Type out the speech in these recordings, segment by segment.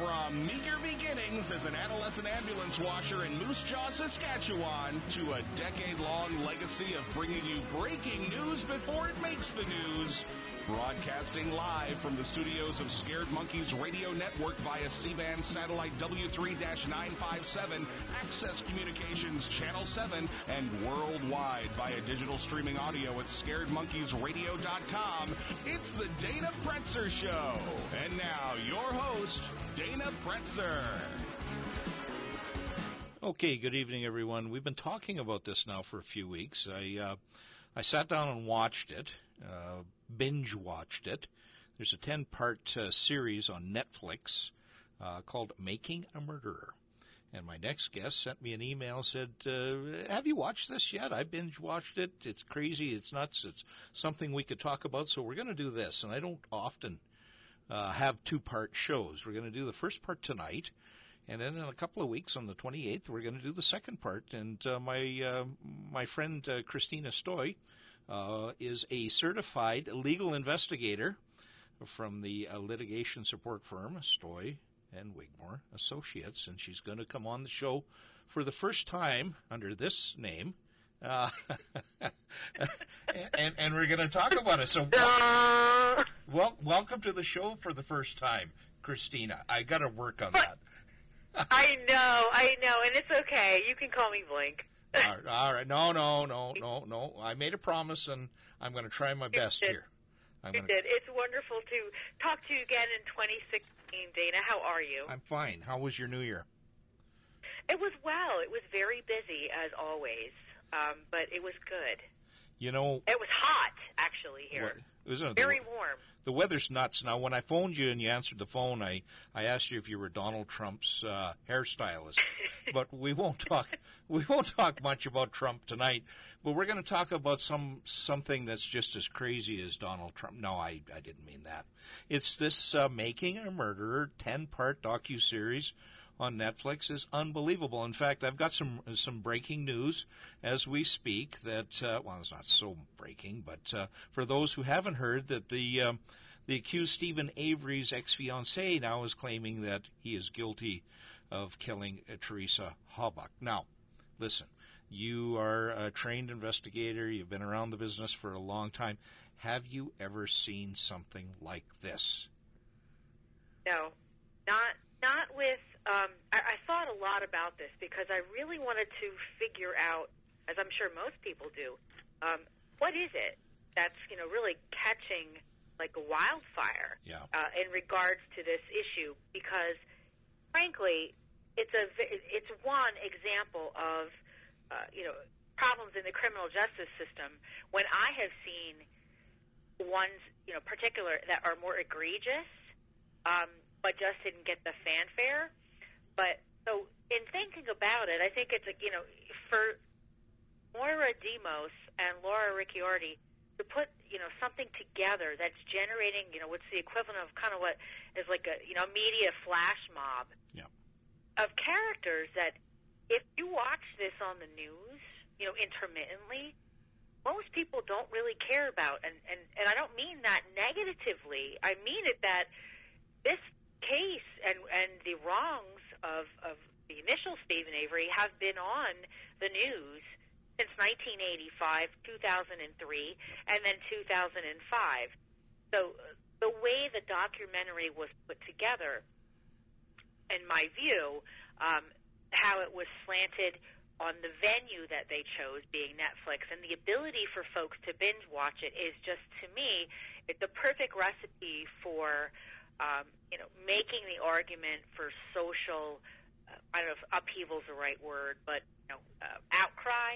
From meager beginnings as an adolescent ambulance washer in Moose Jaw, Saskatchewan, to a decade-long legacy of bringing you breaking news before it makes the news. Broadcasting live from the studios of Scared Monkeys Radio Network via C-band satellite W3-957, Access Communications Channel 7, and worldwide via digital streaming audio at scaredmonkeysradio.com. It's the Dana Pretzer Show. And now, your host, Dana Pretzer. Okay, good evening, everyone. We've been talking about this now for a few weeks. I sat down and watched it, binge-watched it. There's a 10-part series on Netflix called Making a Murderer. And my next guest sent me an email, said, have you watched this yet? I binge-watched it. It's crazy. It's nuts. It's something we could talk about, so we're going to do this. And I don't often have two-part shows. We're going to do the first part tonight, and then in a couple of weeks, on the 28th, we're going to do the second part. And my friend Christina Stoy is a certified legal investigator from the litigation support firm Stoy and Wigmore Associates, and she's going to come on the show for the first time under this name. And we're going to talk about it. So welcome to the show for the first time, Christina. I got to work on that. I know, and it's okay. You can call me Blink. All right. No. I made a promise, and I'm going to try my best here. You did. It's wonderful to talk to you again in 2016, Dana. How are you? I'm fine. How was your New Year? It was well. It was very busy, as always, but it was good. You know, it was hot, actually, here. Very warm. The weather's nuts. Now, when I phoned you and you answered the phone, I asked you if you were Donald Trump's hairstylist. But we won't talk much about Trump tonight. But we're going to talk about something that's just as crazy as Donald Trump. No, I didn't mean that. It's this Making a Murderer 10-part docuseries on Netflix is unbelievable. In fact, I've got some breaking news as we speak that, well, it's not so breaking, but for those who haven't heard, that the accused Stephen Avery's ex-fiancée now is claiming that he is guilty of killing Teresa Halbach. Now, listen, you are a trained investigator. You've been around the business for a long time. Have you ever seen something like this? No, not with. I thought a lot about this because I really wanted to figure out, as I'm sure most people do, what is it that's really catching like a wildfire in regards to this issue? Because frankly, it's one example of problems in the criminal justice system when I have seen ones particular that are more egregious, but just didn't get the fanfare. But so in thinking about it, I think it's for Moira Demos and Laura Ricciardi to put something together that's generating what's the equivalent of kind of what is like a media flash mob of characters that if you watch this on the news intermittently, most people don't really care about, and I don't mean that negatively. I mean it that this case and the wrongs of the initial Stephen Avery have been on the news since 1985, 2003, and then 2005. So the way the documentary was put together, in my view, how it was slanted on the venue that they chose, being Netflix, and the ability for folks to binge watch it is just, to me, it's the perfect recipe for making the argument for social, I don't know if upheaval is the right word, but outcry.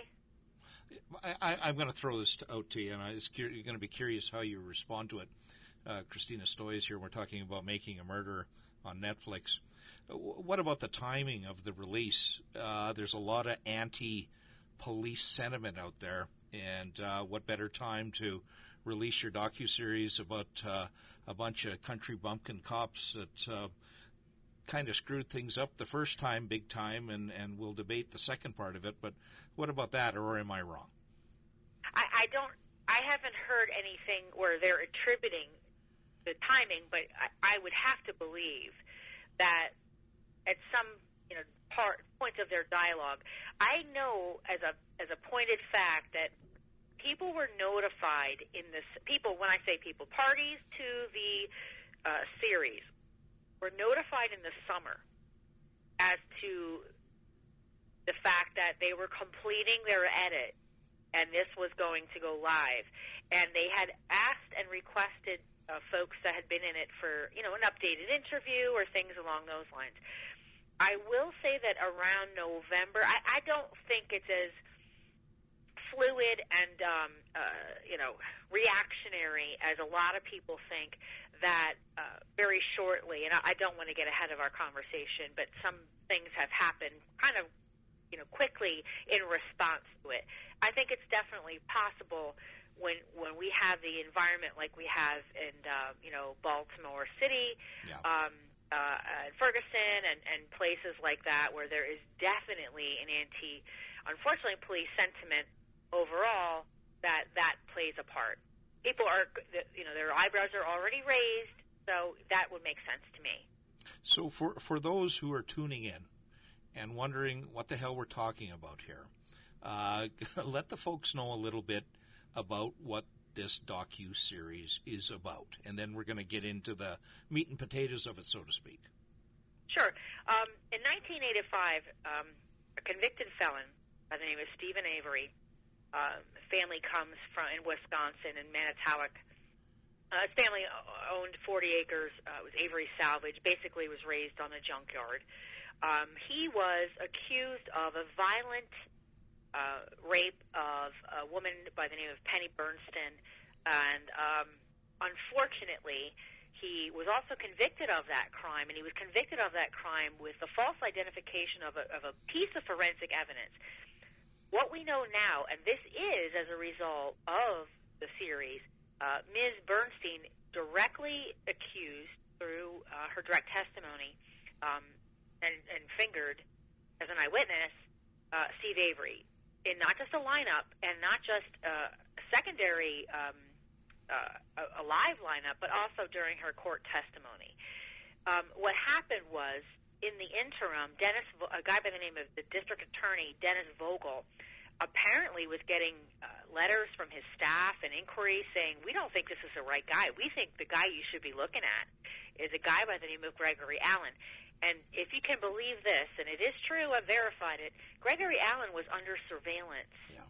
I'm going to throw this out to you, and you're going to be curious how you respond to it. Christina Stoy is here. We're talking about Making a Murderer on Netflix. What about the timing of the release? There's a lot of anti-police sentiment out there, and what better time to release your docuseries about a bunch of country bumpkin cops that kind of screwed things up the first time, big time, and we'll debate the second part of it. But what about that, or am I wrong? I haven't heard anything where they're attributing the timing, but I would have to believe that at some points of their dialogue, I know as a pointed fact that people were notified in this. People, when I say people, parties to the series were notified in the summer as to the fact that they were completing their edit and this was going to go live. And they had asked and requested folks that had been in it for, an updated interview or things along those lines. I will say that around November, I don't think it's as fluid and, reactionary as a lot of people think, that very shortly, and I don't want to get ahead of our conversation, but some things have happened kind of, quickly in response to it. I think it's definitely possible when we have the environment like we have in, Baltimore City, Ferguson and places like that, where there is definitely an unfortunately, police sentiment overall that plays a part. People are, their eyebrows are already raised, so that would make sense to me. So for those who are tuning in and wondering what the hell we're talking about here, let the folks know a little bit about what this docu-series is about, and then we're going to get into the meat and potatoes of it, so to speak. Sure. In 1985, a convicted felon by the name of Stephen Avery, family comes from in Wisconsin, in Manitowoc. His family owned 40 acres. It was Avery Salvage. Basically, was raised on a junkyard. He was accused of a violent rape of a woman by the name of Penny Bernstein, and unfortunately, he was also convicted of that crime, and he was convicted of that crime with the false identification of a piece of forensic evidence. What we know now, and this is as a result of the series, Ms. Bernstein directly accused through her direct testimony and fingered as an eyewitness Steve Avery in not just a lineup and not just a secondary a live lineup, but also during her court testimony. What happened was, in the interim, a guy by the name of the district attorney, Dennis Vogel, apparently was getting letters from his staff and inquiries saying, we don't think this is the right guy. We think the guy you should be looking at is a guy by the name of Gregory Allen. And if you can believe this, and it is true, I've verified it, Gregory Allen was under surveillance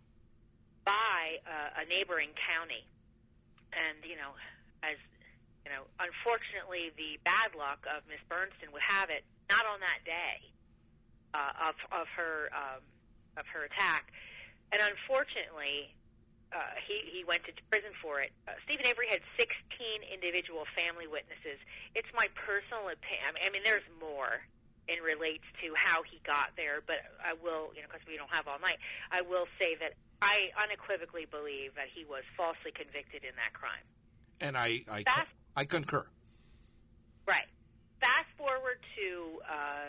by a neighboring county. And, unfortunately, the bad luck of Miss Bernstein would have it, not on that day of her attack. And unfortunately, he went to prison for it. Stephen Avery had 16 individual family witnesses. It's my personal opinion. I mean, there's more in relates to how he got there, but I will, because we don't have all night, I will say that I unequivocally believe that he was falsely convicted in that crime. And I concur. Right. Fast forward to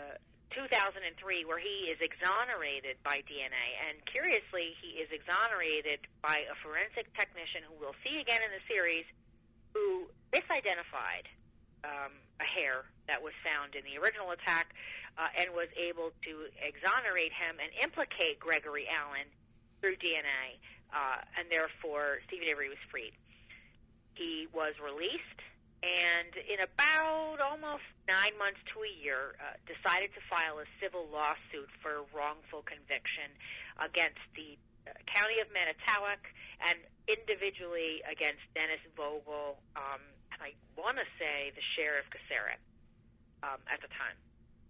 2003, where he is exonerated by DNA, and curiously, he is exonerated by a forensic technician who we'll see again in the series, who misidentified a hair that was found in the original attack and was able to exonerate him and implicate Gregory Allen through DNA, and therefore Stephen Avery was freed. He was released, and in about almost 9 months to a year, decided to file a civil lawsuit for wrongful conviction against the County of Manitowoc and individually against Dennis Vogel, and I want to say the Sheriff Kasarik at the time.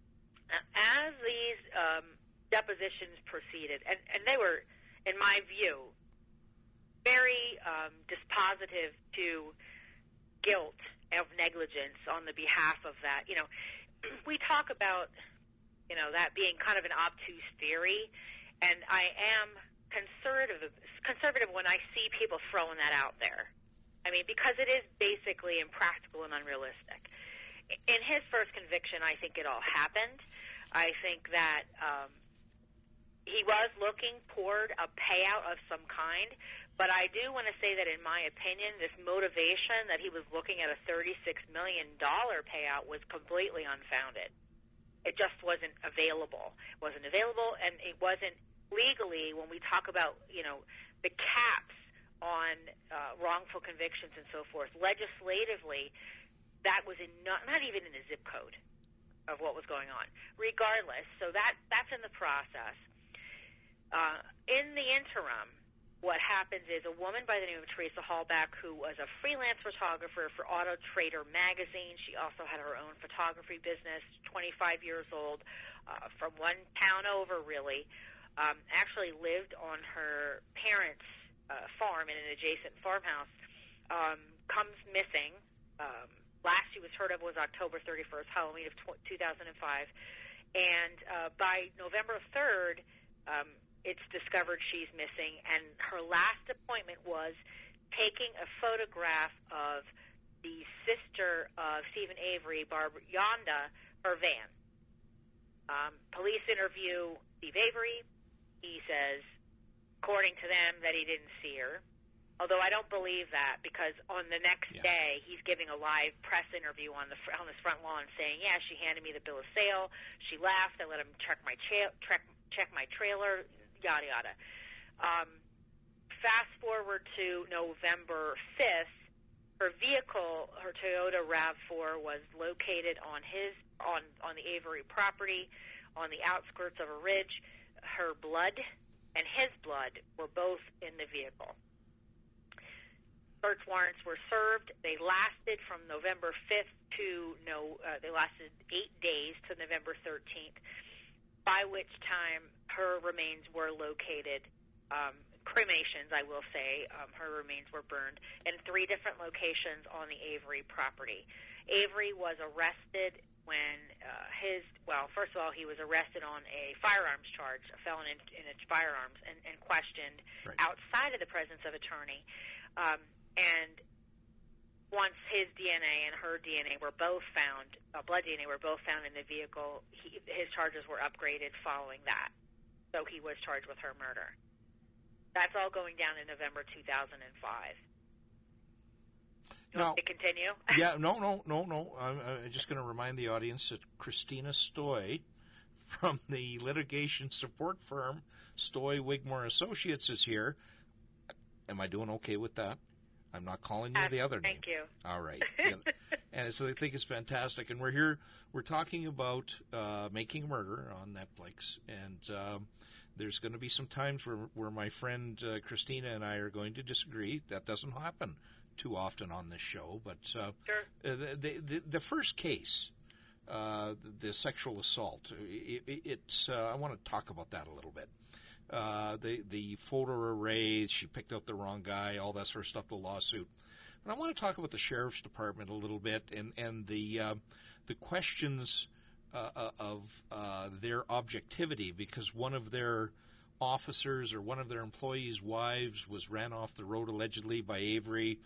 As these depositions proceeded, and they were, in my view, very dispositive to guilt of negligence on the behalf of that. We talk about, that being kind of an obtuse theory, and I am conservative when I see people throwing that out there. I mean, because it is basically impractical and unrealistic. In his first conviction, I think it all happened. I think that he was looking toward a payout of some kind, But I do want to say that, in my opinion, this motivation that he was looking at a $36 million payout was completely unfounded. It just wasn't available. It wasn't available, and it wasn't legally, when we talk about, the caps on wrongful convictions and so forth, legislatively, that was not even in the zip code of what was going on. Regardless, so that's in the process. In the interim, what happens is a woman by the name of Teresa Hallback, who was a freelance photographer for Auto Trader magazine. She also had her own photography business, 25 years old, from one town over, really. Actually lived on her parents' farm in an adjacent farmhouse. Comes missing. Last she was heard of was October 31st, Halloween of 2005. And by November 3rd, it's discovered she's missing, and her last appointment was taking a photograph of the sister of Stephen Avery, Barbara Yonda, her van. Police interview Steve Avery. He says, according to them, that he didn't see her. Although I don't believe that, because on the next day he's giving a live press interview on this front lawn, saying, "Yeah, she handed me the bill of sale. She left. I let him check my trailer." Yada, yada. Fast forward to November 5th, her vehicle, her Toyota RAV4, was located on the Avery property on the outskirts of a ridge. Her blood and his blood were both in the vehicle. Search warrants were served. They lasted from November 5th they lasted 8 days to November 13th, by which time her remains were located, cremations, I will say. Her remains were burned in 3 different locations on the Avery property. Avery was arrested when first of all, he was arrested on a firearms charge, a felon in its firearms, and questioned outside of the presence of attorney. And once his DNA and her DNA were both found, blood DNA were both found in the vehicle, his charges were upgraded following that. So he was charged with her murder. That's all going down in November 2005. You want me to continue? Yeah, no. I'm just going to remind the audience that Christina Stoy from the litigation support firm Stoy Wigmore Associates is here. Am I doing okay with that? I'm not calling you the other name. Thank you. All right. And so I think it's fantastic. And we're talking about Making a Murder on Netflix. And there's going to be some times where my friend Christina and I are going to disagree. That doesn't happen too often on this show. But sure. The first case, the sexual assault, I want to talk about that a little bit. The photo array, she picked out the wrong guy, all that sort of stuff, the lawsuit. But I want to talk about the Sheriff's Department a little bit and the questions of their objectivity, because one of their officers or one of their employees' wives was ran off the road allegedly by Avery.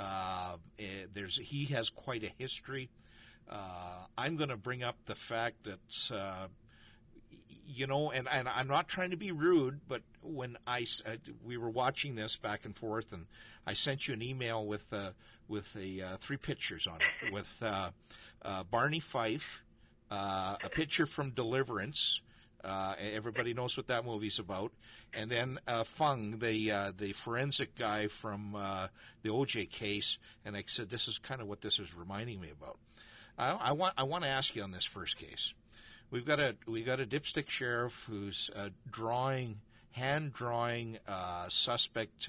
He has quite a history. I'm going to bring up the fact that and I'm not trying to be rude, but when we were watching this back and forth, and I sent you an email with 3 pictures on it, with Barney Fife, a picture from Deliverance. Everybody knows what that movie's about, and then Fung, the forensic guy from the OJ case, and I said this is kind of what this is reminding me about. I want to ask you on this first case. We got a dipstick sheriff who's hand drawing suspect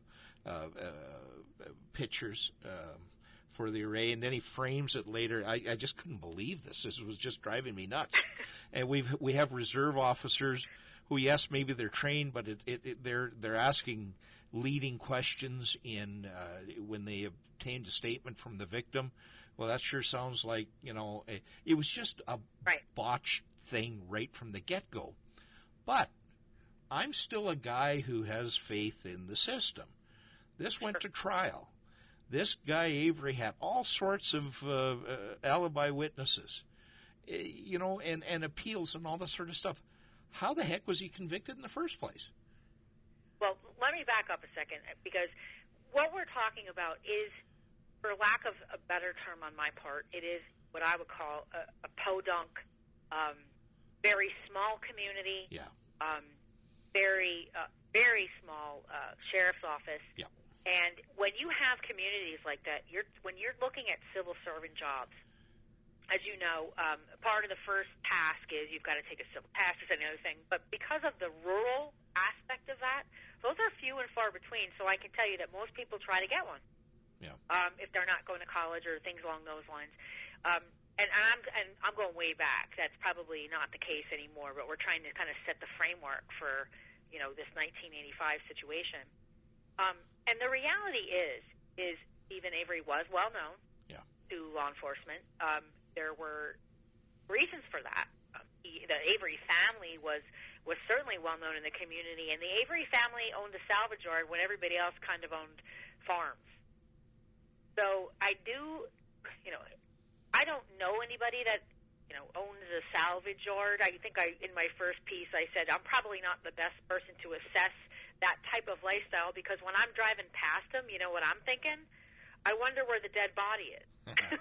pictures for the array, and then he frames it later. I just couldn't believe this. This was just driving me nuts. And we have reserve officers who, yes, maybe they're trained, but they're asking leading questions when they obtained a statement from the victim. Well, that sure sounds like, it was just a botched thing right from the get-go. But I'm still a guy who has faith in the system. This went to trial. This guy Avery had all sorts of alibi witnesses, and appeals and all that sort of stuff. How the heck was he convicted in the first place? Well, let me back up a second, because what we're talking about is, for lack of a better term on my part, it is what I would call a podunk, very small community, very small sheriff's office. Yeah. And when you have communities like that, when you're looking at civil servant jobs, as you know, part of the first task is you've got to take a civil test or another thing. But because of the rural aspect of that, those are few and far between. So I can tell you that most people try to get one, if they're not going to college or things along those lines. And I'm going way back. That's probably not the case anymore. But we're trying to kind of set the framework for this 1985 situation. And the reality is Stephen Avery was well known to law enforcement. There were reasons for that. The Avery family was certainly well known in the community, and the Avery family owned a salvage yard when everybody else kind of owned farms. So I don't know anybody that owns a salvage yard. I think in my first piece I said I'm probably not the best person to assess that type of lifestyle, because when I'm driving past them, you know what I'm thinking? I wonder where the dead body is.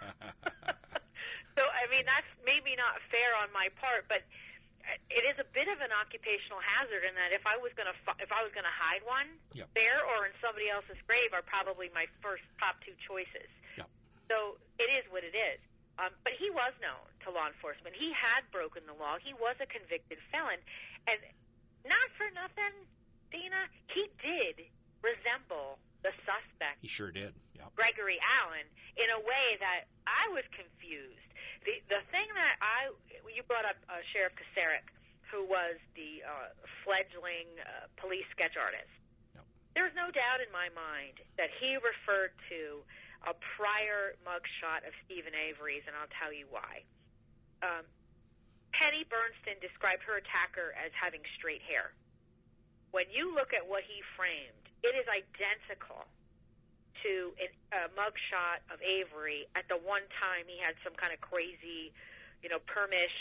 So, I mean, that's maybe not fair on my part, but it is a bit of an occupational hazard in that if I was going to hide one there or in somebody else's grave are probably my top two choices. Yep. So it is what it is. But he was known to law enforcement. He had broken the law. He was a convicted felon. And not for nothing, Dina, he did resemble the suspect. He sure did. Yep. Gregory Allen, in a way that I was confused. The thing that you brought up Sheriff Kasarik, who was the fledgling police sketch artist. Yep. There's no doubt in my mind that he referred to a prior mugshot of Stephen Avery's, and I'll tell you why. Penny Bernstein described her attacker as having straight hair. When you look at what he framed, it is identical to a mugshot of Avery at the one time he had some kind of crazy, permish,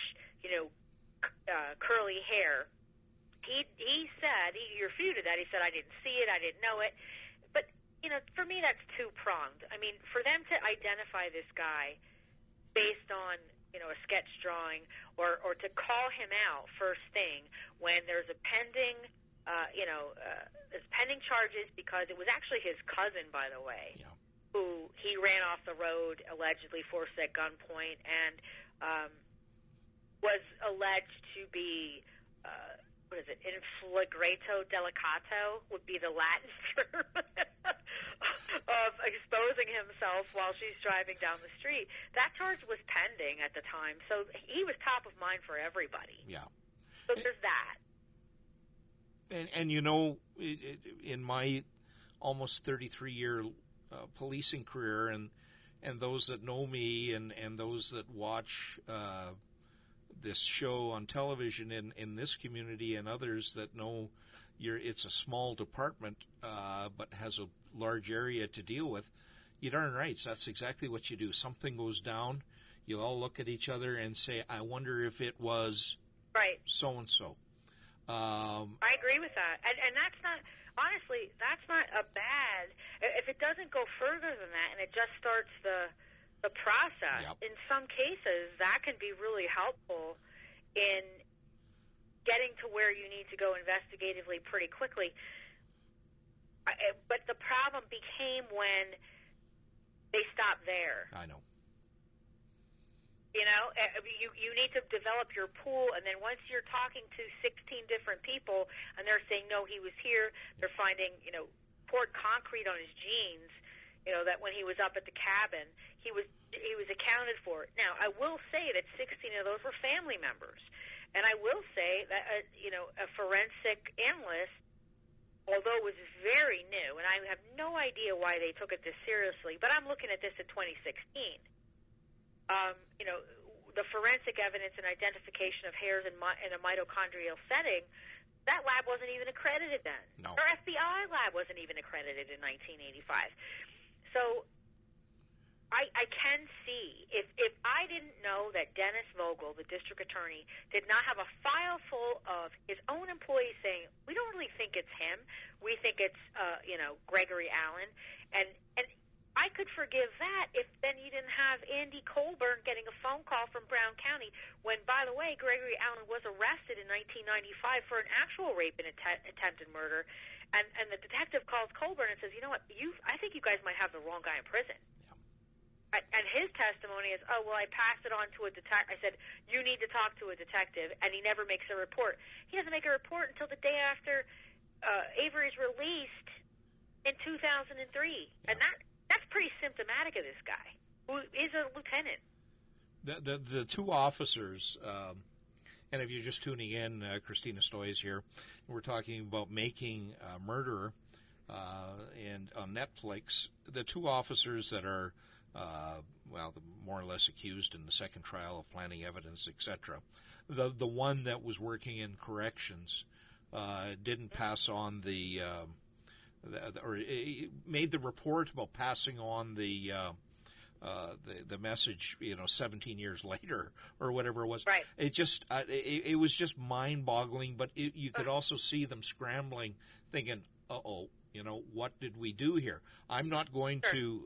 curly hair. He said, he refuted that. He said, I didn't see it, I didn't know it. But, for me that's two-pronged. I mean, for them to identify this guy based on, a sketch drawing or to call him out first thing when there's a pending there's pending charges, because it was actually his cousin, by the way, who he ran off the road, allegedly forced at gunpoint, and was alleged to be, in flagranto delicato would be the Latin term of exposing himself while she's driving down the street. That charge was pending at the time, so he was top of mind for everybody. Yeah. So there's that. And in my almost 33-year policing career, and those that know me and those that watch this show on television in this community and others that know it's a small department but has a large area to deal with, you're darn right. That's exactly what you do. Something goes down, you all look at each other and say, I wonder if it was so-and-so. I agree with that. And that's not, honestly, that's not a bad, if it doesn't go further than that and it just starts the process, in some cases that can be really helpful in getting to where you need to go investigatively pretty quickly. But the problem became when they stopped there. I know. You need to develop your pool, and then once you're talking to 16 different people, and they're saying, no, he was here, they're finding, poured concrete on his jeans, that when he was up at the cabin, he was accounted for. Now, I will say that 16 of those were family members, and I will say that, a forensic analyst, although it was very new, and I have no idea why they took it this seriously, but I'm looking at this in 2016. The forensic evidence and identification of hairs in a mitochondrial setting, that lab wasn't even accredited then. No. Our FBI lab wasn't even accredited in 1985. So I can see if I didn't know that Dennis Vogel, the district attorney, did not have a file full of his own employees saying, we don't really think it's him. We think it's, Gregory Allen. And I could forgive that if then you didn't have Andy Colburn getting a phone call from Brown County when, by the way, Gregory Allen was arrested in 1995 for an actual rape and attempted murder. And the detective calls Colburn and says, you know what, I think you guys might have the wrong guy in prison. And his testimony is, oh, well, I passed it on to a detective. I said, you need to talk to a detective, and he never makes a report. He doesn't make a report until the day after Avery is released in 2003. Yeah. And that's pretty symptomatic of this guy, who is a lieutenant. The two officers, and if you're just tuning in, Christina Stoy is here. We're talking about Making a Murderer and on Netflix. The two officers that are more or less accused in the second trial of planting evidence, etc. The one that was working in corrections didn't pass on or made the report about passing on the message, 17 years later or whatever it was. Right. It just it was just mind-boggling. But you could also see them scrambling, thinking, "Uh-oh. What did we do here? I'm not going to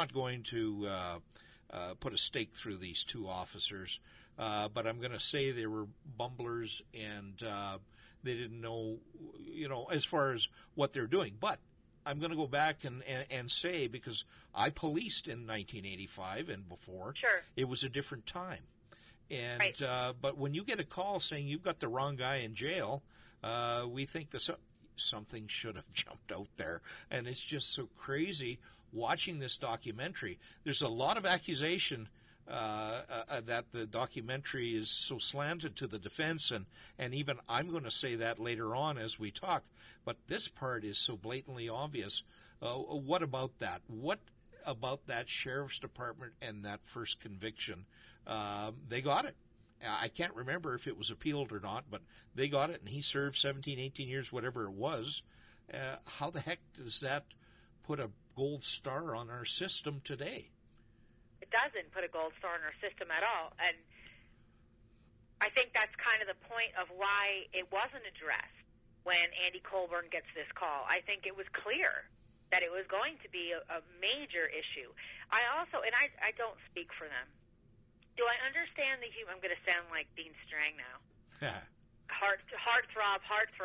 put a stake through these two officers, but I'm going to say they were bumblers and they didn't know, as far as what they're doing. But I'm going to go back and say, because I policed in 1985 and before, it was a different time. And but when you get a call saying you've got the wrong guy in jail, we think something should have jumped out there. And it's just so crazy watching this documentary. There's a lot of accusation that the documentary is so slanted to the defense, and even I'm going to say that later on as we talk. But this part is so blatantly obvious. What about that? What about that sheriff's department and that first conviction? They got it. I can't remember if it was appealed or not, but they got it, and he served 17, 18 years, whatever it was. How the heck does that put a gold star on our system today? It doesn't put a gold star on our system at all, and I think that's kind of the point of why it wasn't addressed when Andy Colburn gets this call. I think it was clear that it was going to be a major issue. I also, and I don't speak for them, do I understand the human? I'm going to sound like Dean Strang now. Heartthrob.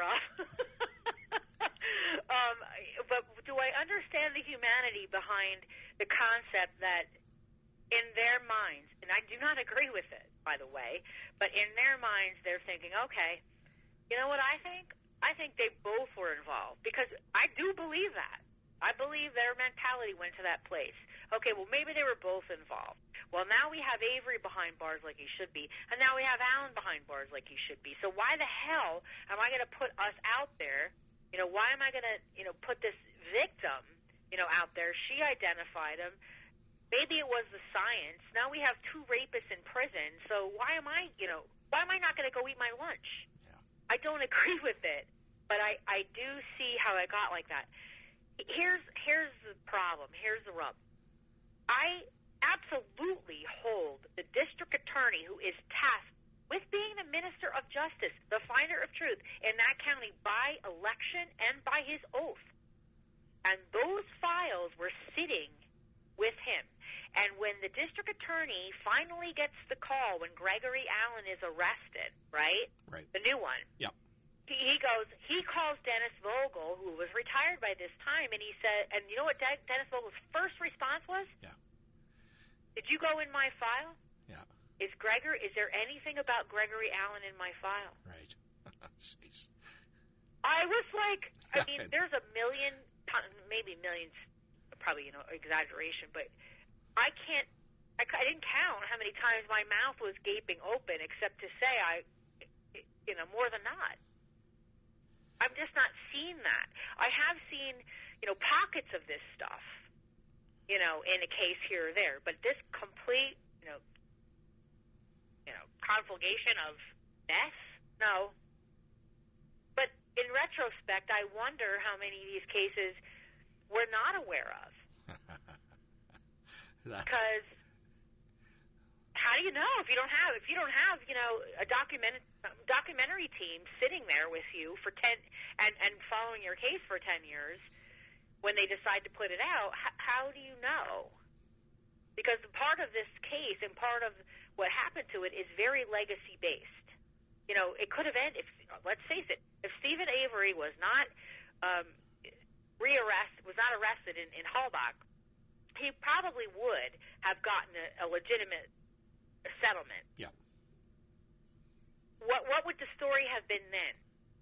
But do I understand the humanity behind the concept that in their minds, and I do not agree with it, by the way, but in their minds they're thinking, okay, you know what I think? I think they both were involved, because I do believe that. I believe their mentality went to that place. Okay, well, maybe they were both involved. Well, now we have Avery behind bars like he should be, and now we have Allen behind bars like he should be. So why the hell am I going to put us out there? Why am I going to, put this victim, out there? She identified him. Maybe it was the science. Now we have two rapists in prison. So why am I not going to go eat my lunch? Yeah. I don't agree with it, but I do see how it got like that. Here's the problem. Here's the rub. I absolutely hold the district attorney who is tasked with being the minister of justice, the finder of truth in that county by election and by his oath. And those files were sitting with him. And when the district attorney finally gets the call when Gregory Allen is arrested, right? Right. The new one. Yep. He calls Dennis Vogel, who was retired by this time, and he said, and you know what Dennis Vogel's first response was? Yeah. Did you go in my file? Yeah. Is there anything about Gregory Allen in my file? Right. Jeez. I was like, there's a million, maybe millions, probably, exaggeration, but I didn't count how many times my mouth was gaping open, except to say more than not. I'm just not seeing that. I have seen, pockets of this stuff, in a case here or there, but this complete, conflagration of mess, no. But in retrospect, I wonder how many of these cases we're not aware of. Because how do you know if you don't have a documentary team sitting there with you for 10 and following your case for 10 years when they decide to put it out? How do you know? Because part of this case and part of what happened to it is very legacy based. It could have ended. Let's face it. If Stephen Avery was not arrested in Halbach, he probably would have gotten a legitimate settlement. Yeah. What would the story have been then?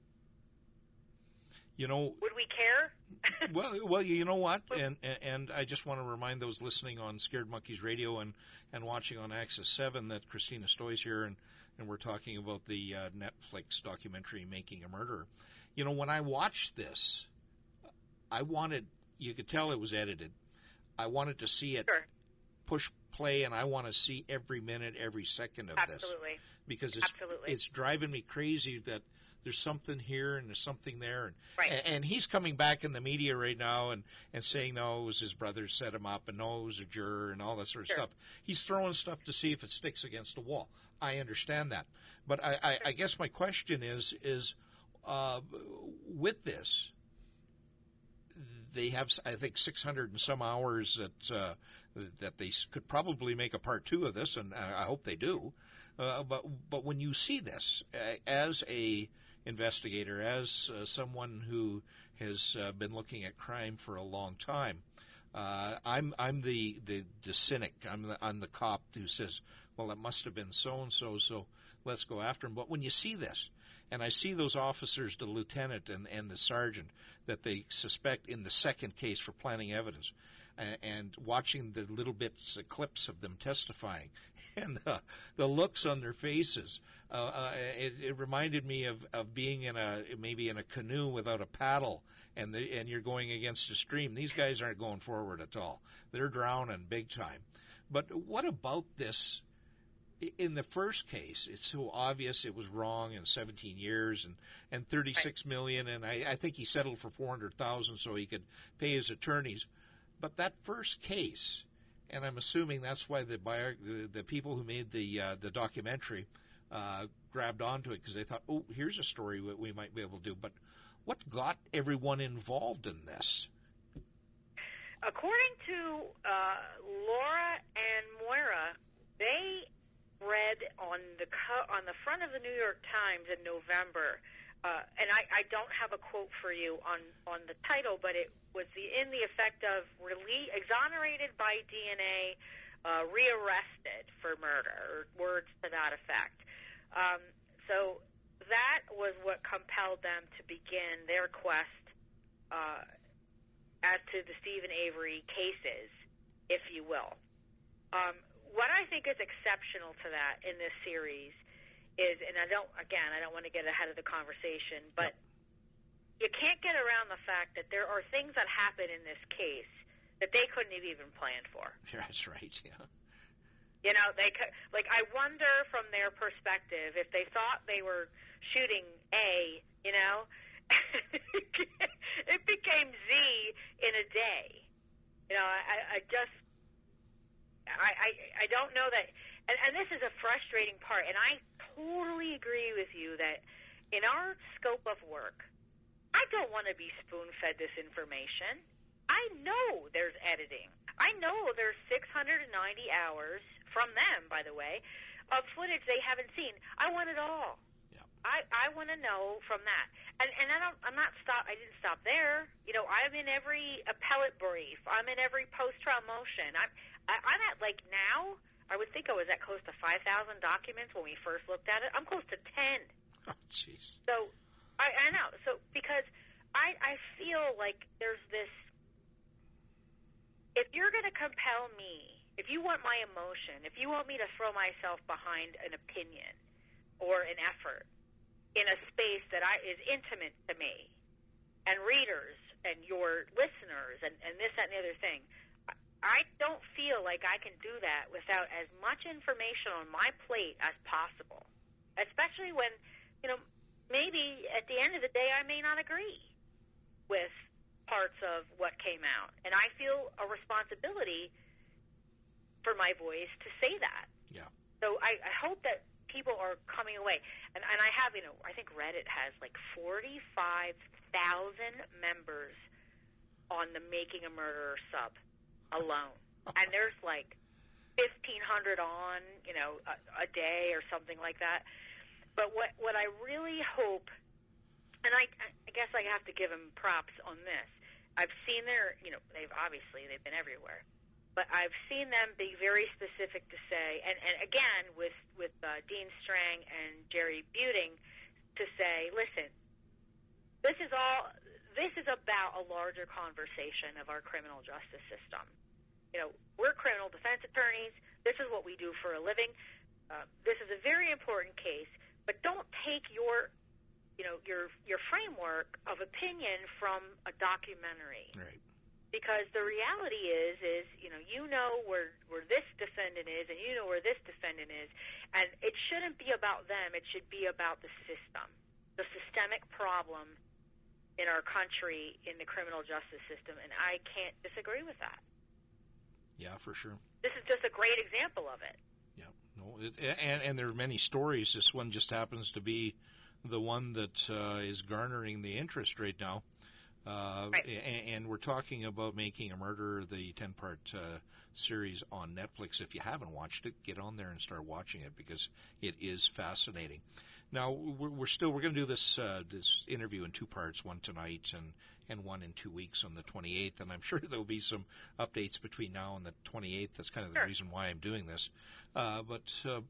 Would we care? well, you know what? And I just want to remind those listening on Scared Monkeys Radio and watching on Access 7 that Christina Stoy's here, and we're talking about the Netflix documentary Making a Murderer. When I watched this, you could tell it was edited. I wanted to see it push play, and I want to see every minute, every second of this. Because it's driving me crazy that there's something here and there's something there. And he's coming back in the media right now and saying, no, it was his brother set him up, and no, it was a juror and all that sort of stuff. He's throwing stuff to see if it sticks against the wall. I understand that. But I guess my question is with this, they have, I think, 600 and some hours that they could probably make a part 2 of this, and I hope they do. But when you see this as a investigator, as someone who has been looking at crime for a long time, I'm the cynic. I'm the cop who says, well, it must have been so and so, so let's go after him. But when you see this, and I see those officers, the lieutenant and the sergeant, that they suspect in the second case for planting evidence, and watching the little bits, clips of them testifying, and the looks on their faces, it reminded me of being maybe in a canoe without a paddle, and you're going against a stream. These guys aren't going forward at all. They're drowning big time. But what about this? In the first case, it's so obvious it was wrong in 17 years and $36 million, and I think he settled for $400,000 so he could pay his attorneys. But that first case, and I'm assuming that's why the people who made the documentary grabbed onto it, because they thought, oh, here's a story that we might be able to do. But what got everyone involved in this? According to Laura and Moira, they read on the front of the New York Times in November, and I don't have a quote for you on the title, but it was in the effect of exonerated by DNA, rearrested for murder, or words to that effect. So that was what compelled them to begin their quest as to the Stephen Avery cases, if you will. What I think is exceptional to that in this series is, and I don't want to get ahead of the conversation, but you can't get around the fact that there are things that happen in this case that they couldn't have even planned for. That's right, yeah. I wonder from their perspective if they thought they were shooting A, it became Z in a day. I don't know that, and this is a frustrating part, and I totally agree with you that in our scope of work, I don't want to be spoon-fed this information. I know there's editing. I know there's 690 hours from them, by the way, of footage they haven't seen. I want it all. Yeah. I want to know from that. And I didn't stop there. I'm in every appellate brief. I'm in every post-trial motion. I'm at, now, I would think I was at close to 5,000 documents when we first looked at it. I'm close to 10. Oh, jeez. So, I know. So, because I feel like there's this, if you're going to compel me, if you want my emotion, if you want me to throw myself behind an opinion or an effort in a space that is intimate to me and readers and your listeners and this, that, and the other thing, I don't feel like I can do that without as much information on my plate as possible, especially when, maybe at the end of the day I may not agree with parts of what came out. And I feel a responsibility for my voice to say that. Yeah. So I hope that people are coming away. And I have, I think Reddit has like 45,000 members on the Making a Murderer sub alone. And there's like 1,500 on, a day or something like that. But what I really hope, and I guess I have to give them props on this. I've seen they've been everywhere. But I've seen them be very specific to say, and again, with Dean Strang and Jerry Buting, to say, listen, this is about a larger conversation of our criminal justice system. We're criminal defense attorneys. This is what we do for a living. This is a very important case, but don't take your framework of opinion from a documentary. Right. Because the reality is where this defendant is, and where this defendant is, and it shouldn't be about them. It should be about the system, the systemic problem in our country, in the criminal justice system, and I can't disagree with that. Yeah, for sure. This is just a great example of it. Yeah, no, and there are many stories. This one just happens to be the one that is garnering the interest right now. Right. And we're talking about Making a Murderer, the 10-part series on Netflix. If you haven't watched it, get on there and start watching it because it is fascinating. Now we're going to do this interview in 2 parts, one tonight and one in 2 weeks on the 28th, and I'm sure there'll be some updates between now and the 28th. That's kind of the reason why I'm doing this. But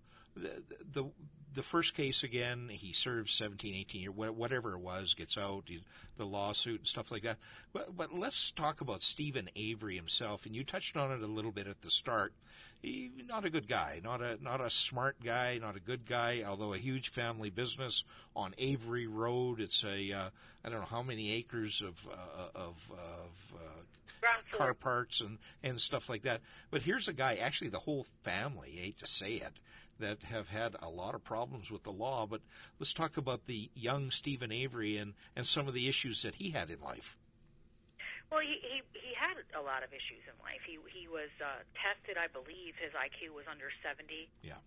the first case, again, he serves 17, 18 years, whatever it was, gets out, the lawsuit and stuff like that. But let's talk about Steven Avery himself, and you touched on it a little bit at the start. He's not a good guy, not a smart guy, not a good guy, although a huge family business on Avery Road. It's I don't know how many acres of car parts and stuff like that. But here's a guy, actually the whole family, I hate to say it, that have had a lot of problems with the law. But let's talk about the young Steven Avery and some of the issues that he had in life. Well, he had a lot of issues in life. He was tested, I believe his IQ was under 70. Yeah.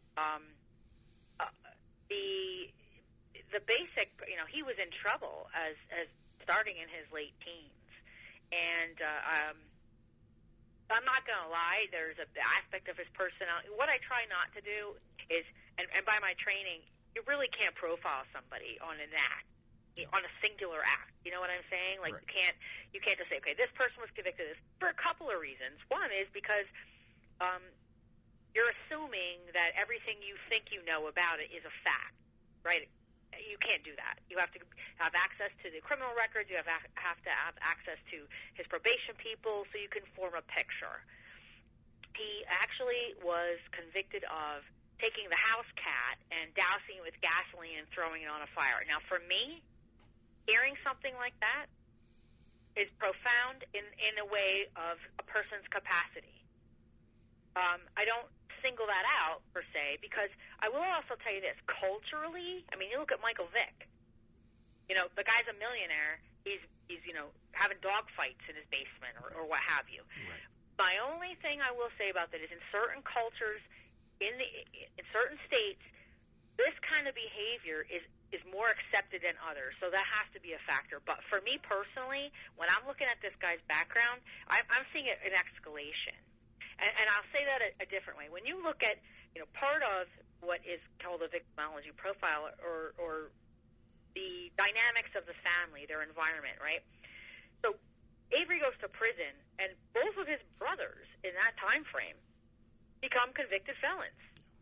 The basic, he was in trouble as starting in his late teens. And I'm not going to lie, there's an aspect of his personality. What I try not to do is, and by my training, you really can't profile somebody on an act, on a singular act. You know what I'm saying? Like, right. You can't just say, okay, this person was convicted of this, for a couple of reasons. One is because you're assuming that everything you think you know about it is a fact, right? You can't do that. You have to have access to the criminal records. You have to have access to his probation people so you can form a picture. He actually was convicted of taking the house cat and dousing it with gasoline and throwing it on a fire. Now, for me, hearing something like that is profound in a way of a person's capacity. I don't single that out per se, because I will also tell you this, culturally, I mean, you look at Michael Vick, the guy's a millionaire, he's having dog fights in his basement or what have you. Right. My only thing I will say about that is in certain cultures, in certain states, this kind of behavior is more accepted than others, so that has to be a factor. But for me personally, when I'm looking at this guy's background, I'm seeing an escalation. And I'll say that a different way. When you look at, part of what is called a victimology profile or the dynamics of the family, their environment, right? So Avery goes to prison, and both of his brothers in that time frame become convicted felons.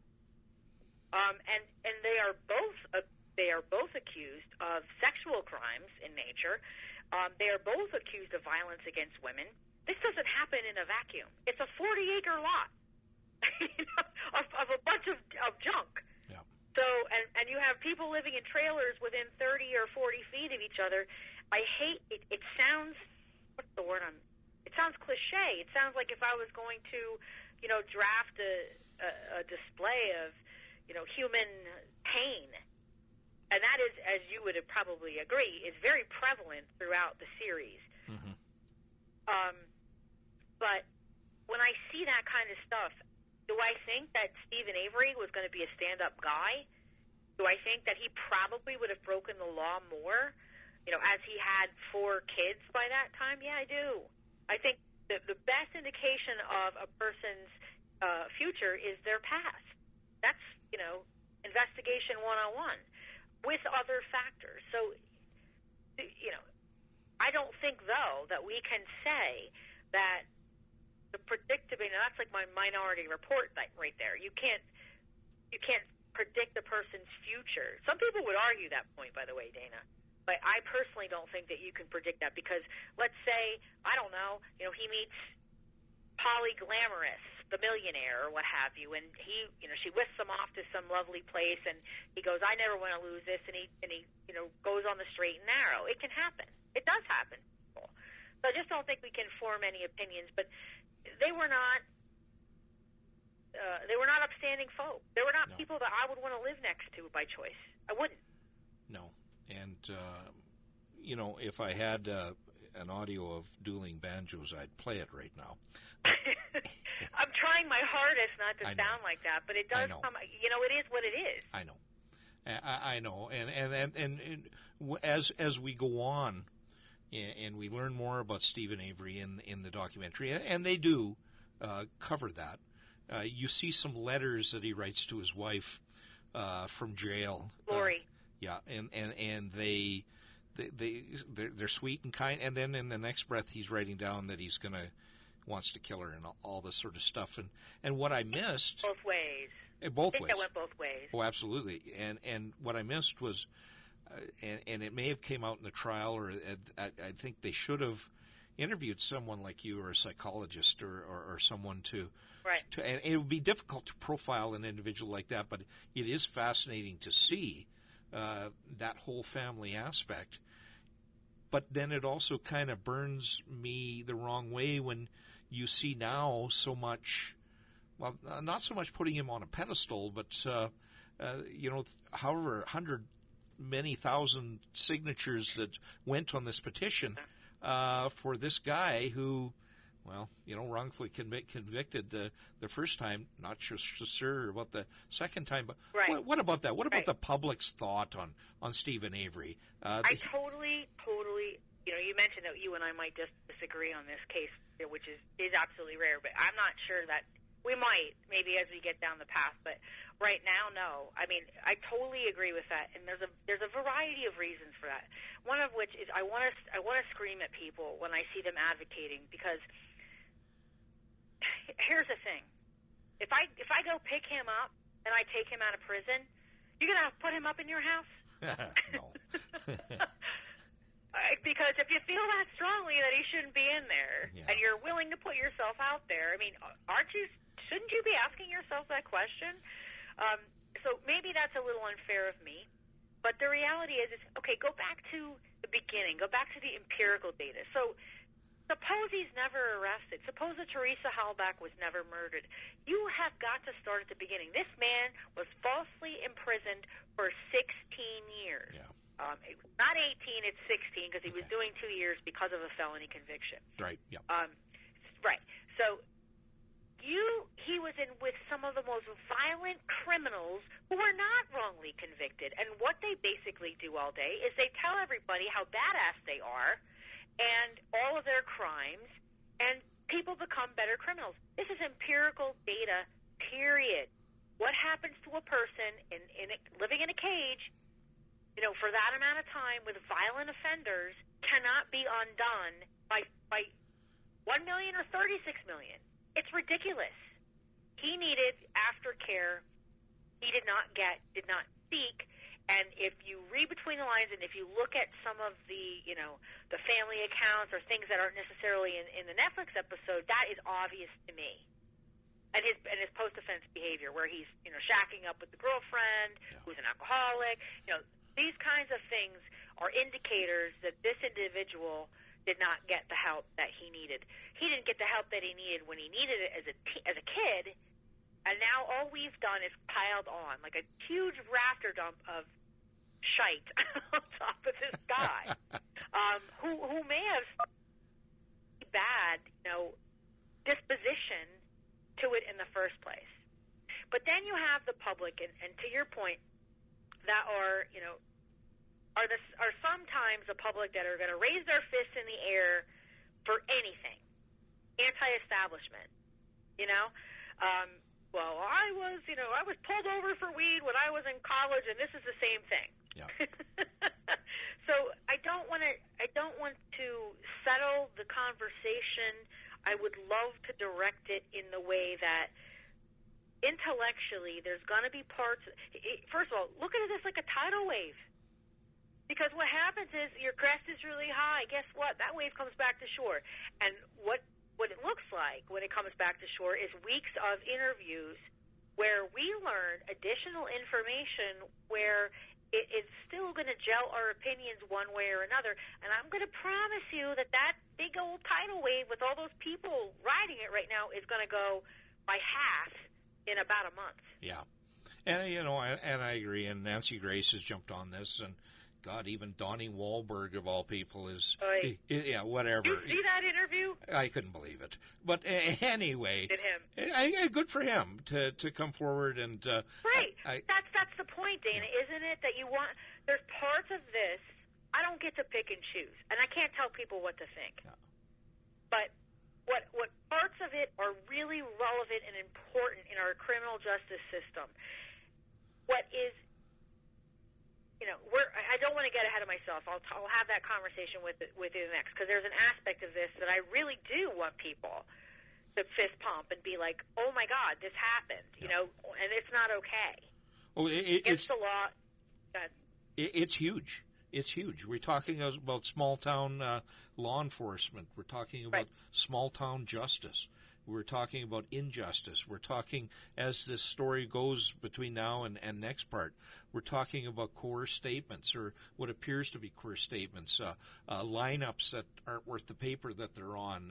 And they are both accused of sexual crimes in nature. They are both accused of violence against women. This doesn't happen in a vacuum. It's a 40-acre lot of a bunch of junk. Yeah. So, and you have people living in trailers within 30 or 40 feet of each other. I hate it. It sounds, what's the word? It sounds cliche. It sounds like if I was going to, draft a display of, human pain. And that is, as you would probably agree, is very prevalent throughout the series. Mm-hmm. But when I see that kind of stuff, Do I think that Stephen Avery was going to be a stand-up guy? Do I think that he probably would have broken the law more, as he had 4 kids by that time? Yeah, I do. I think the best indication of a person's future is their past. That's, investigation 101 with other factors. So, I don't think, though, that we can say that the predictability, that's like my Minority Report right there. You can't predict the person's future. Some people would argue that point, by the way, Dana. But I personally don't think that you can predict that because let's say, I don't know, he meets Polly Glamorous, the millionaire or what have you, and she whisks him off to some lovely place and he goes, I never want to lose this, and he goes on the straight and narrow. It can happen. It does happen. So I just don't think we can form any opinions, but they were not upstanding folk. They were not people that I would want to live next to by choice. I wouldn't. No. And, if I had an audio of dueling banjos, I'd play it right now. I'm trying my hardest not to sound like that, but it does come, it is what it is. I know. I know. And as we go on and we learn more about Stephen Avery in the documentary, and they do cover that, you see some letters that he writes to his wife from jail. Lori. Yeah, and they're sweet and kind, and then in the next breath he's writing down that wants to kill her and all this sort of stuff. And what I missed both ways. Both I think ways. that went both ways. Oh, absolutely. And what I missed was, and it may have came out in the trial, or I think they should have interviewed someone like you or a psychologist or someone to. Right. And it would be difficult to profile an individual like that, but it is fascinating to see that whole family aspect. But then it also kind of burns me the wrong way when you see now so much, well, not so much putting him on a pedestal, but, however many thousand signatures that went on this petition for this guy who, wrongfully convicted the first time, not sure about the second time, but right. What about that? What about the public's thought on Stephen Avery? I totally, you mentioned that you and I might just disagree on this case, which is absolutely rare, but I'm not sure that we might, maybe as we get down the path, but right now, no. I mean, I totally agree with that, and there's a variety of reasons for that. One of which is I want to scream at people when I see them advocating, because here's the thing. If I go pick him up and I take him out of prison, you're going to put him up in your house? No. Because if you feel that strongly that he shouldn't be in there, and you're willing to put yourself out there, I mean, shouldn't you be asking yourself that question? So maybe that's a little unfair of me, but the reality is okay, go back to the beginning, go back to the empirical data. So suppose he's never arrested. Suppose that Teresa Halbach was never murdered. You have got to start at the beginning. This man was falsely imprisoned for 16 years. Yeah. Not 18, it's 16, because he was doing 2 years because of a felony conviction. Right, yeah. Right. So he was in with some of the most violent criminals who are not wrongly convicted. And what they basically do all day is they tell everybody how badass they are and all of their crimes, and people become better criminals. This is empirical data, period. What happens to a person living in a cage, for that amount of time with violent offenders cannot be undone by 1 million or 36 million. It's ridiculous. He needed aftercare. He did not seek. And if you read between the lines, and if you look at some of the, the family accounts or things that aren't necessarily in the Netflix episode, that is obvious to me. And his post-offense behavior, where he's, shacking up with the girlfriend, who's an alcoholic, these kinds of things are indicators that this individual did not get the help that he needed. He didn't get the help that he needed when he needed it as a kid, and now all we've done is piled on like a huge rafter dump of shite on top of this guy, who may have bad, disposition to it in the first place. But then you have the public, and to your point, that are, are sometimes the public that are going to raise their fists in the air for anything, anti-establishment, well, I was pulled over for weed when I was in college, and this is the same thing. Yeah. So I don't want to settle the conversation. I would love to direct it in the way that intellectually there's going to be parts. First of all, look at this like a tidal wave. Because what happens is your crest is really high. Guess what? That wave comes back to shore. And what it looks like when it comes back to shore is weeks of interviews where we learn additional information where it's still going to gel our opinions one way or another. And I'm going to promise you that big old tidal wave with all those people riding it right now is going to go by half in about a month. Yeah. And, and I agree. And Nancy Grace has jumped on this, and God, even Donnie Wahlberg, of all people, is, yeah, whatever. Did you see that interview? I couldn't believe it. But anyway, did him? Good for him to come forward and. Right. That's the point, Dana, isn't it? That there's parts of this I don't get to pick and choose, and I can't tell people what to think. Yeah. But what parts of it are really relevant and important in our criminal justice system? What is I don't want to get ahead of myself. I'll have that conversation with you next, because there's an aspect of this that I really do want people to fist pump and be like, "Oh my God, this happened," and it's not okay. Oh, it's the law. It's huge. It's huge. We're talking about small town law enforcement. We're talking about small town justice. We're talking about injustice. We're talking, as this story goes between now and next part, we're talking about coerced statements, or what appears to be coerced statements, lineups that aren't worth the paper that they're on,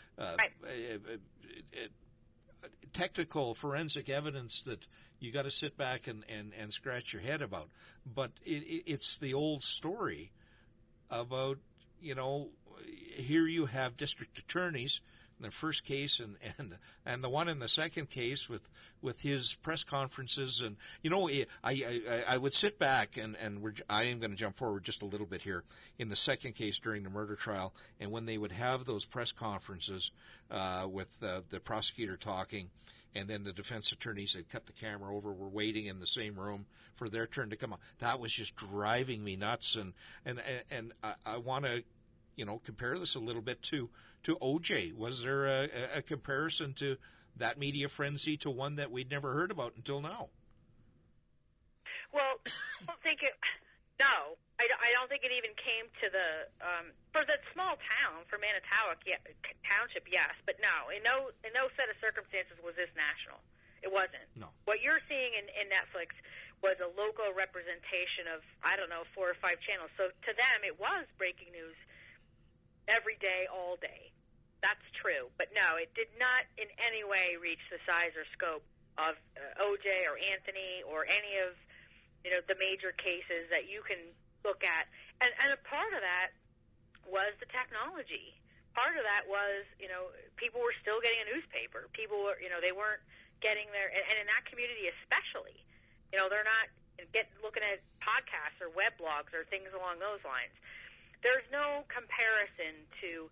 technical forensic evidence that you got to sit back and scratch your head about. But it's the old story about, here you have district attorneys in the first case and the one in the second case with his press conferences, and I would sit back and I am going to jump forward just a little bit here in the second case during the murder trial, and when they would have those press conferences with the prosecutor talking, and then the defense attorneys had cut the camera over, were waiting in the same room for their turn to come on. That was just driving me nuts, and I want to compare this a little bit to OJ. Was there a comparison to that media frenzy to one that we'd never heard about until now? Well, I don't think it. No, I don't think it even came to the for that small town, for Manitowoc Township, yes, but no, in no set of circumstances was this national. It wasn't. No. What you're seeing in Netflix was a local representation of 4 or 5 channels. So to them, it was breaking news every day, all day. That's true. But no, it did not in any way reach the size or scope of OJ or Anthony or any of the major cases that you can look at. And a part of that was the technology. Part of that was, people were still getting a newspaper. People were, they weren't getting their, and in that community especially, they're not looking at podcasts or web blogs or things along those lines. There's no comparison to,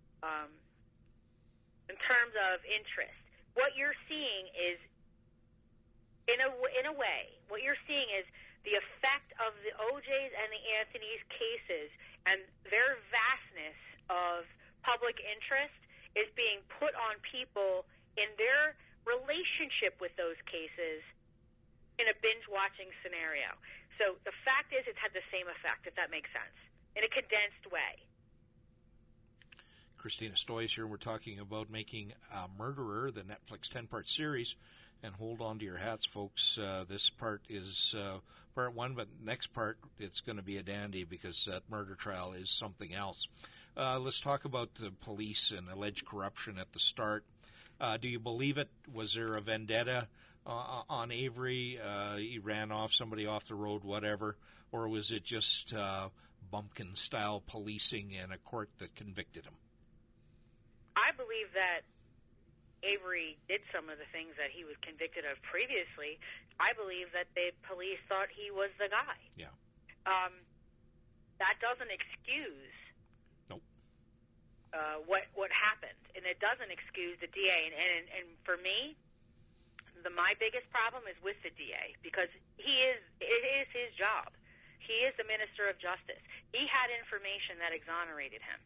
in terms of interest. What you're seeing is, in a way, what you're seeing is the effect of the OJ's and the Anthony's cases, and their vastness of public interest is being put on people in their relationship with those cases in a binge-watching scenario. So the fact is, it's had the same effect, if that makes sense, in a condensed way. Christina Stoys here. We're talking about making Murderer, the Netflix 10-part series. And hold on to your hats, folks. This part is part 1, but next part, it's going to be a dandy, because that murder trial is something else. Let's talk about the police and alleged corruption at the start. Do you believe it? Was there a vendetta on Avery? He ran somebody off the road, whatever. Or was it just bumpkin-style policing and a court that convicted him? I believe that Avery did some of the things that he was convicted of previously, I believe that the police thought he was the guy. Yeah. That doesn't excuse Nope. What happened, and it doesn't excuse the DA. And for me, my biggest problem is with the DA, because it is his job. He is the Minister of Justice. He had information that exonerated him,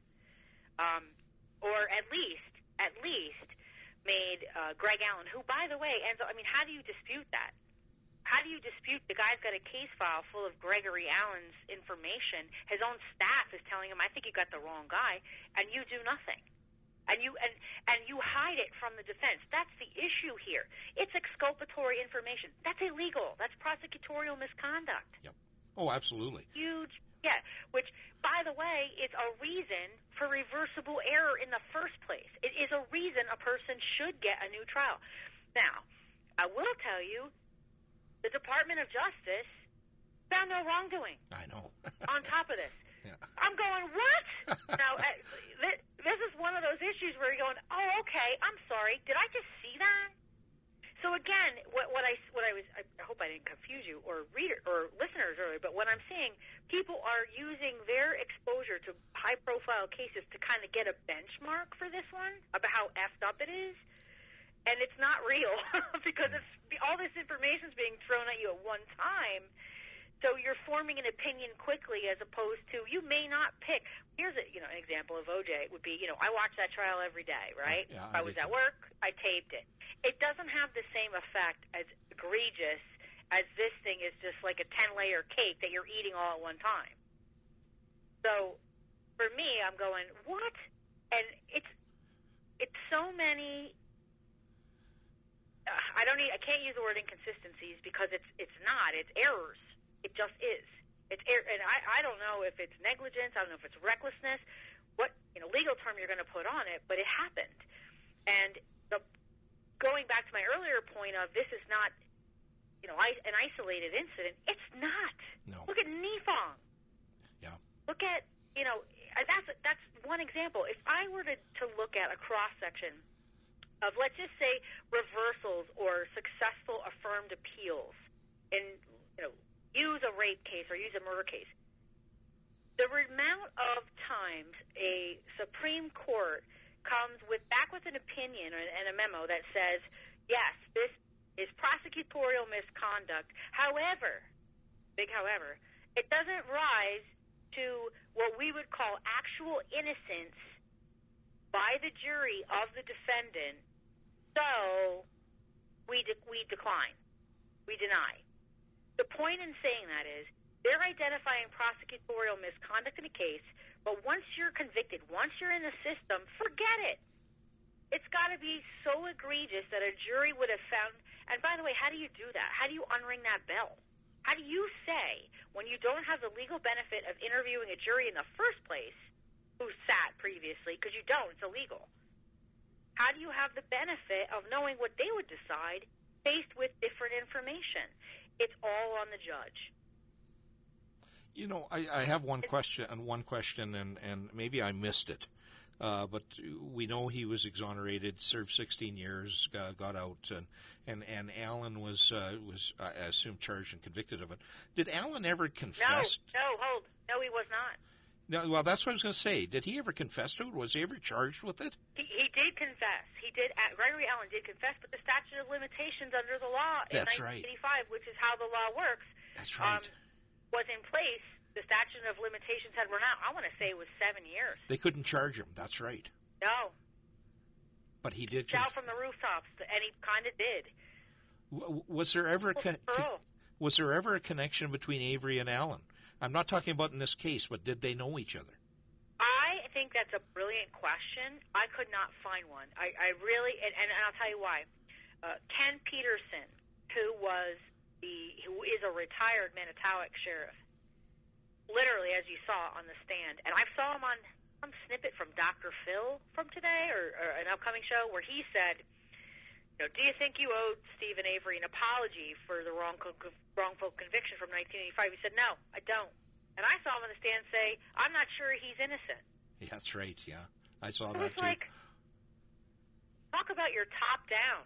or at least made Greg Allen, who, by the way, how do you dispute that? How do you dispute the guy's got a case file full of Gregory Allen's information? His own staff is telling him, I think you got the wrong guy, and you do nothing. And you hide it from the defense. That's the issue here. It's exculpatory information. That's illegal. That's prosecutorial misconduct. Yep. Oh, absolutely. Huge. Yeah. Which, by the way, is a reason for reversible error in the first place. It is a reason a person should get a new trial. Now, I will tell you, the Department of Justice found no wrongdoing. I know. On top of this. Yeah. I'm going, what? Now, this is one of those issues where you're going, oh, okay, I'm sorry. Did I just see that? So again, I hope I didn't confuse you or reader or listeners earlier, but what I'm seeing, people are using their exposure to high-profile cases to kind of get a benchmark for this one about how effed up it is. And it's not real because all this information is being thrown at you at one time. So you're forming an opinion quickly as opposed to, you may not pick. Here's an example of OJ would be, I watch that trial every day, right? Yeah, I was at work, I taped it. It doesn't have the same effect as egregious as this thing is just like a 10-layer cake that you're eating all at one time. So for me, I'm going, what? And it's so many. I can't use the word inconsistencies because it's not. It's errors. It just is. It's error, and I don't know if it's negligence. I don't know if it's recklessness. What legal term you're going to put on it, but it happened. And going back to my earlier point of this is not an isolated incident. It's not. No. Look at Nifong. Yeah. Look at that's one example. If I were to look at a cross section of, let's just say, reversals or successful affirmed appeals, and use a rape case or use a murder case, the amount of times a Supreme Court comes back with an opinion and a memo that says, yes, this is prosecutorial misconduct. However, big however, it doesn't rise to what we would call actual innocence by the jury of the defendant. So we decline. We deny. The point in saying that is they're identifying prosecutorial misconduct in a case, but once you're convicted, once you're in the system, forget it. It's got to be so egregious that a jury would have found. And by the way, how do you do that? How do you unring that bell? How do you say, when you don't have the legal benefit of interviewing a jury in the first place who sat previously, because you don't, it's illegal. How do you have the benefit of knowing what they would decide faced with different information? It's all on the judge. I have one question, and maybe I missed it. But we know he was exonerated, served 16 years, got out, and Allen was I assume, charged and convicted of it. Did Allen ever confess? No, he was not. No, well, that's what I was going to say. Did he ever confess to it? Was he ever charged with it? He did confess. He did. Gregory Allen did confess, but the statute of limitations under the law in 1985, which is how the law works, that's right, was in place. The statute of limitations had run out. I want to say it was 7 years. They couldn't charge him. That's right. No. But he did. Shout from the rooftops, and he kind of did. Was there ever a connection between Avery and Allen? I'm not talking about in this case, but did they know each other? I think that's a brilliant question. I could not find one. I really, and I'll tell you why. Ken Peterson, who is a retired Manitowoc sheriff, literally, as you saw on the stand, and I saw him on some snippet from Dr. Phil from today or an upcoming show where he said, do you think you owed Stephen Avery an apology for the wrongful conviction from 1985? He said, no, I don't. And I saw him on the stand say, I'm not sure he's innocent. Yeah, that's right, yeah. I saw that too. talk about your top down.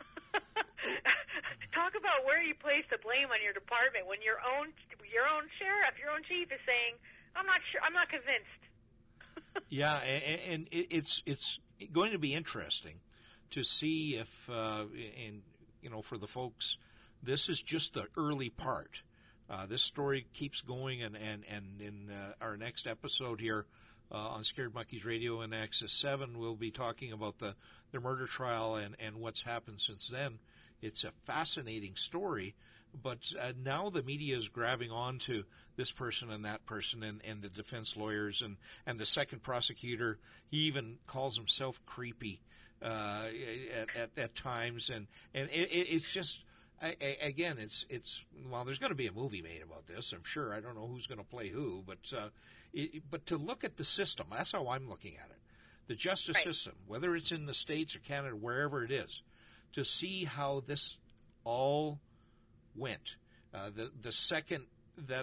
Talk about where you place the blame on your department when your own sheriff, your own chief is saying, "I'm not sure. I'm not convinced." Yeah, and it's going to be interesting to see if, and for the folks, this is just the early part. This story keeps going, and in our next episode here on Scared Monkeys Radio and Access 7, we'll be talking about the murder trial and what's happened since then. It's a fascinating story, but now the media is grabbing on to this person and that person and the defense lawyers and the second prosecutor. He even calls himself creepy at times, and it's just, again, it's well, there's going to be a movie made about this, I'm sure. I don't know who's going to play who, but to look at the system, that's how I'm looking at it. The justice system, whether it's in the States or Canada, wherever it is, to see how this all went. The second that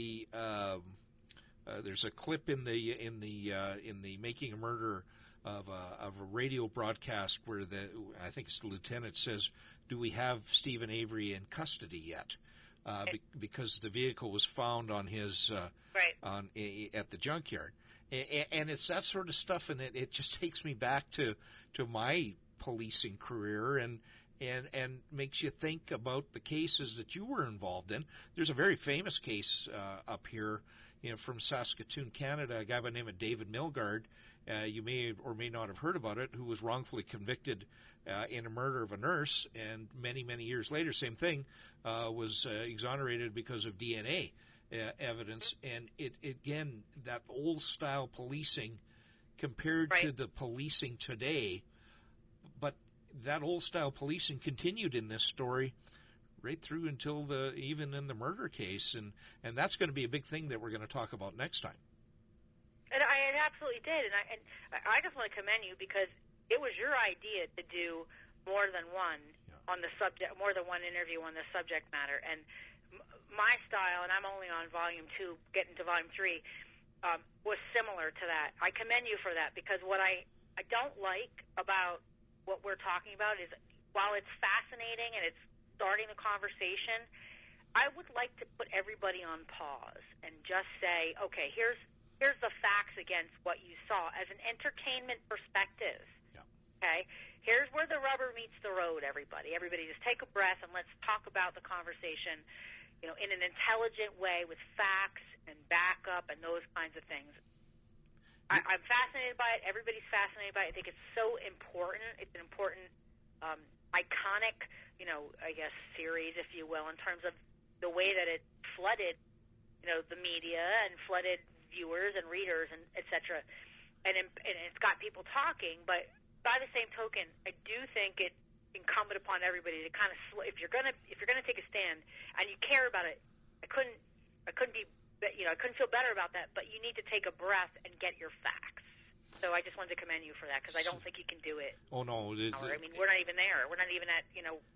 there's a clip in the Making a Murder of a radio broadcast where I think it's the lieutenant says, "Do we have Stephen Avery in custody yet?" Because the vehicle was found on his at the junkyard, and it's that sort of stuff, and it just takes me back to my policing career and makes you think about the cases that you were involved in. There's a very famous case up here, from Saskatoon, Canada, a guy by the name of David Milgaard. You may or may not have heard about it, who was wrongfully convicted in a murder of a nurse, and many, many years later, same thing, was exonerated because of DNA evidence. And it again, that old-style policing compared to the policing today, but that old-style policing continued in this story right through until even in the murder case, and that's going to be a big thing that we're going to talk about next time. And it absolutely did, and I just want to commend you because it was your idea to do more than one on the subject, more than one interview on the subject matter. And my style, and I'm only on volume 2, getting to volume 3, was similar to that. I commend you for that because what I don't like about what we're talking about is, while it's fascinating and it's starting the conversation, I would like to put everybody on pause and just say, okay, here's the facts against what you saw as an entertainment perspective. Yeah. Okay? Here's where the rubber meets the road, everybody. Everybody just take a breath and let's talk about the conversation, in an intelligent way with facts and backup and those kinds of things. I'm fascinated by it. Everybody's fascinated by it. I think it's so important. It's an important, iconic, I guess, series, if you will, in terms of the way that it flooded, the media and flooded viewers and readers and et cetera. And it's got people talking. But by the same token, I do think it's incumbent upon everybody to kind of, if you're gonna take a stand and you care about it, I couldn't feel better about that, but you need to take a breath and get your facts. So I just wanted to commend you for that because I don't think you can do it. Oh, no. We're not even there. We're not even at,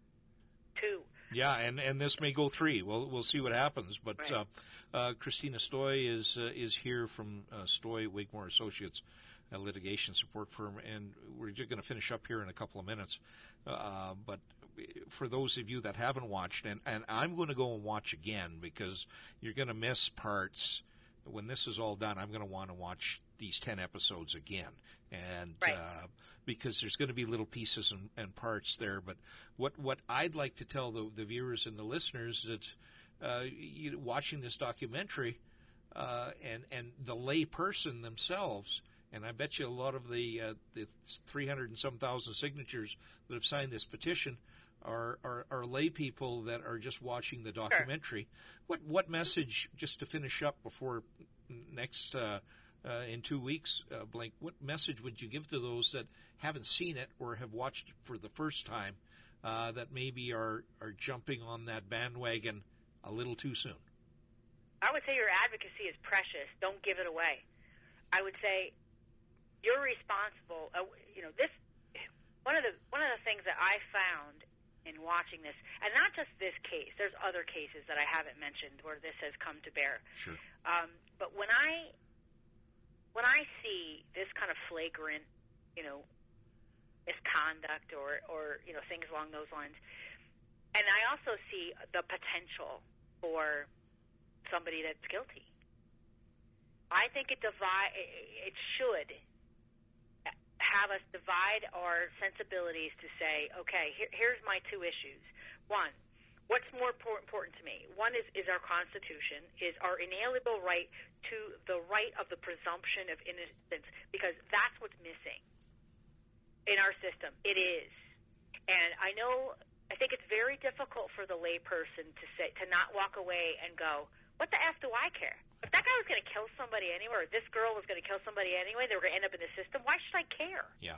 2. Yeah, and this may go 3. We'll see what happens. But Christina Stoy is here from Stoy Wigmore Associates, a litigation support firm, and we're just going to finish up here in a couple of minutes. But for those of you that haven't watched, and I'm going to go and watch again because you're going to miss parts. When this is all done, I'm going to want to watch these 10 episodes again, and because there's going to be little pieces and parts there. But what I'd like to tell the viewers and the listeners that watching this documentary and the lay person themselves, and I bet you a lot of the 300 and some thousand signatures that have signed this petition are lay people that are just watching the documentary. Sure. What message, just to finish up before next in 2 weeks, Blake, what message would you give to those that haven't seen it or have watched it for the first time that maybe are jumping on that bandwagon a little too soon? I would say your advocacy is precious. Don't give it away. I would say you're responsible. This one of the things that I found in watching this, and not just this case. There's other cases that I haven't mentioned where this has come to bear. Sure. But when I see this kind of flagrant, misconduct or things along those lines. And I also see the potential for somebody that's guilty. I think it should have us divide our sensibilities to say, okay, here's my two issues. One, what's more important to me? One is our Constitution, is our inalienable right to the right of the presumption of innocence, because that's what's missing in our system. It is. And I think it's very difficult for the layperson to not walk away and go, what the F do I care? If that guy was going to kill somebody anyway, or this girl was going to kill somebody anyway, they were going to end up in the system, why should I care? Yeah.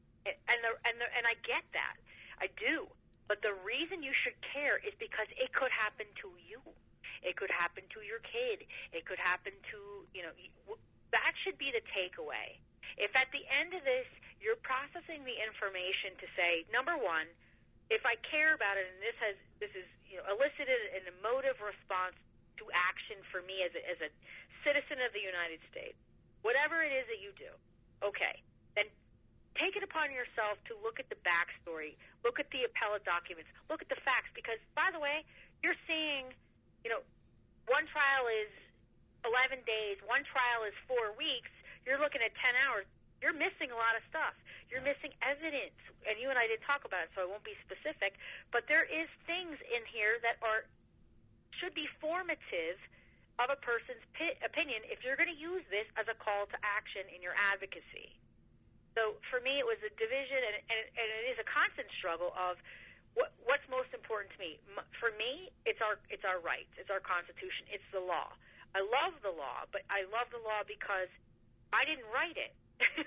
And I get that. I do. But the reason you should care is because it could happen to you. It could happen to your kid. It could happen to, that should be the takeaway. If at the end of this, you're processing the information to say, number one, if I care about it and this is elicited an emotive response to action for me as a citizen of the United States, whatever it is that you do, okay, then take it upon yourself to look at the backstory, look at the appellate documents, look at the facts, because, by the way, you're seeing, one trial is 11 days, one trial is 4 weeks, you're looking at 10 hours, you're missing a lot of stuff. You're missing evidence, and you and I didn't talk about it, so I won't be specific, but there is things in here that should be formative of a person's opinion if you're going to use this as a call to action in your advocacy. So for me, it was a division, and it is a constant struggle of what's most important to me. For me, it's our rights, it's our Constitution, it's the law. I love the law, but I love the law because I didn't write it.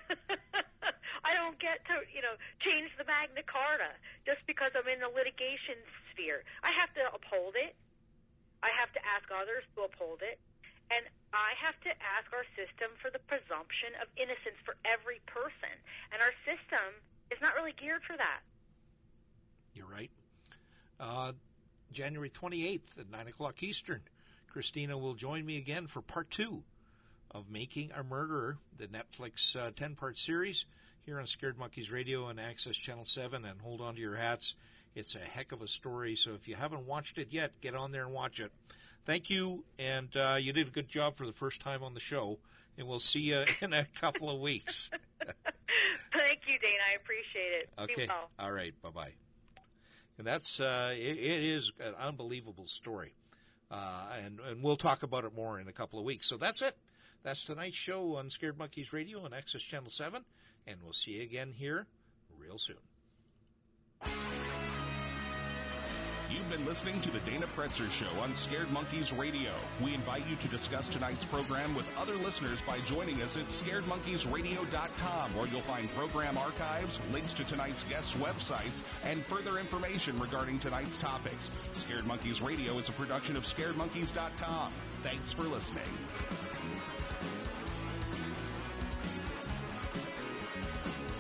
I don't get to, change the Magna Carta just because I'm in the litigation sphere. I have to uphold it. I have to ask others to uphold it. And I have to ask our system for the presumption of innocence for every person. And our system is not really geared for that. You're right. January 28th at 9 o'clock Eastern, Christina will join me again for part 2 of Making a Murderer, the Netflix 10-part series here on Scared Monkeys Radio and Access Channel 7. And hold on to your hats. It's a heck of a story, so if you haven't watched it yet, get on there and watch it. Thank you, and you did a good job for the first time on the show, and we'll see you in a couple of weeks. Thank you, Dana. I appreciate it. Okay. Be well. All right. Bye-bye. And that's it is an unbelievable story, and we'll talk about it more in a couple of weeks. So that's it. That's tonight's show on Scared Monkeys Radio and Access Channel 7, and we'll see you again here real soon. You've been listening to the Dana Pretzer Show on Scared Monkeys Radio. We invite you to discuss tonight's program with other listeners by joining us at scaredmonkeysradio.com, where you'll find program archives, links to tonight's guests' websites, and further information regarding tonight's topics. Scared Monkeys Radio is a production of scaredmonkeys.com. Thanks for listening.